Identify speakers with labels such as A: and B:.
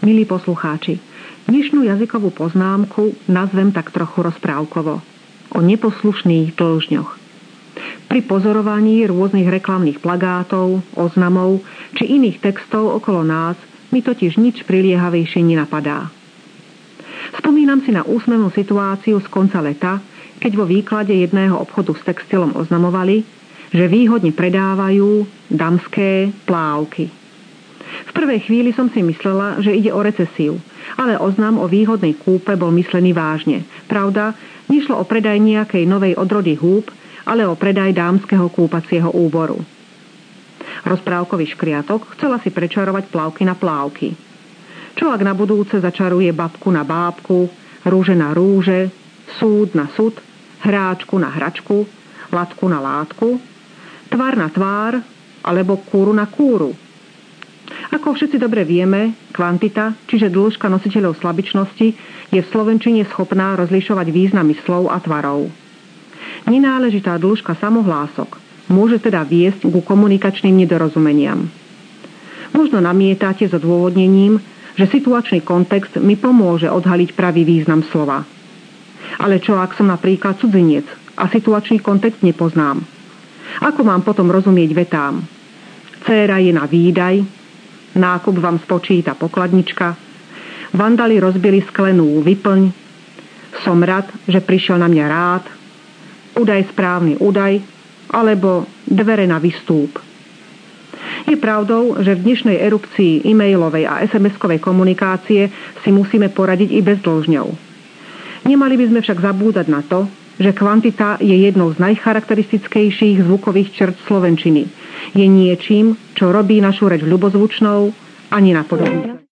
A: Milí poslucháči, dnešnú jazykovú poznámku nazvem tak trochu rozprávkovo. O neposlušných dĺžňoch. Pri pozorovaní rôznych reklamných plagátov, oznamov či iných textov okolo nás mi totiž nič priliehavejšie nenapadá. Spomínam si na úsmevnú situáciu z konca leta, keď vo výklade jedného obchodu s textilom oznamovali, že výhodne predávajú damské plávky. V prvej chvíli som si myslela, že ide o recesiu, ale oznam o výhodnej kúpe bol myslený vážne. Pravda, nešlo o predaj nejakej novej odrody húb, ale o predaj dámskeho kúpacieho úboru. Rozprávkový škriatok chcela si prečarovať plávky na plávky. Čo ak na budúce začaruje babku na bábku, rúže na rúže, súd na súd, hráčku na hračku, látku na látku, tvár na tvár alebo kúru na kúru. Ako všetci dobre vieme, kvantita, čiže dĺžka nositeľov slabičnosti, je v slovenčine schopná rozlišovať významy slov a tvarov. Nenáležitá dĺžka samohlások môže teda viesť ku komunikačným nedorozumeniam. Možno namietate s odôvodnením, že situačný kontext mi pomôže odhaliť pravý význam slova. Ale čo ak som napríklad cudzinec a situačný kontext nepoznám? Ako mám potom rozumieť vetám? Dcéra je na výdaj, nákup vám spočíta pokladnička, vandali rozbili sklenú vyplň, som rád, že prišiel na mňa rád, údaj správny údaj, alebo dvere na vystúp. Je pravdou, že v dnešnej erupcii e-mailovej a SMS-kovej komunikácie si musíme poradiť i bez dĺžňov. Nemali by sme však zabúdať na to, že kvantita je jednou z najcharakteristickejších zvukových črt slovenčiny. Je niečím, čo robí našu reč ľubozvučnou a nenapodobnú.